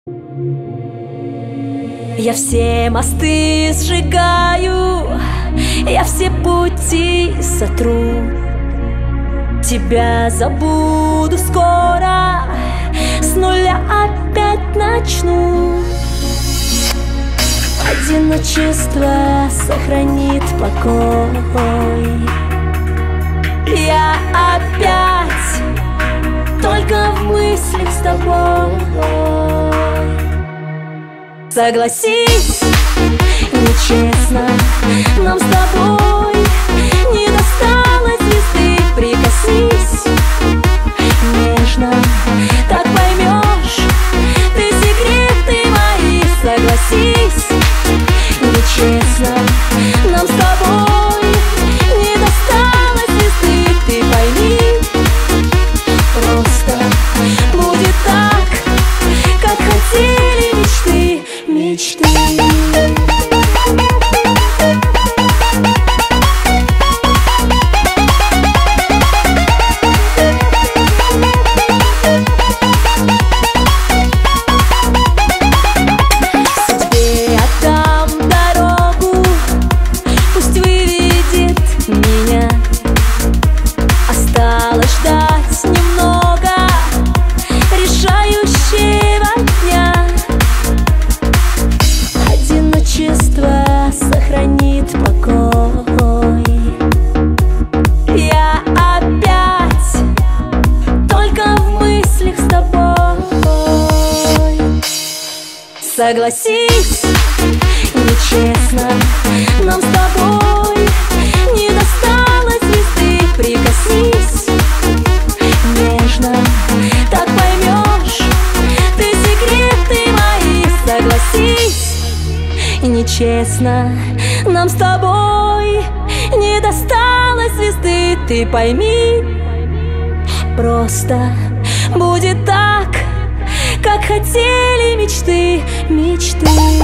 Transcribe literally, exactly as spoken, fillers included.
Я все мосты сжигаю, я все пути сотру. Тебя забуду скоро, с нуля опять начну. Одиночество сохранит покой. Я опять только в мыслях с тобой. Согласись, нечестно нам с тобой не досталось звезды. Прикоснись нежно, так поймешь ты секреты мои. Согласись, нечестно нам с тобой не досталось звезды. Ты пойми, просто будет так, как хотели мечты. Мечты. Судьбе отдам дорогу, пусть выведет меня. Осталось ждать немного решающего дня. Одиночество сохранит покой. Я опять только в мыслях с тобой. Согласись, нечестно нам с тобой не досталось звезды. Прикоснись нежно, так поймешь ты секреты мои. Согласись, нечестно нам с тобой не досталось звезды. Ты пойми, просто будет так, как хотели мечты. Мечты.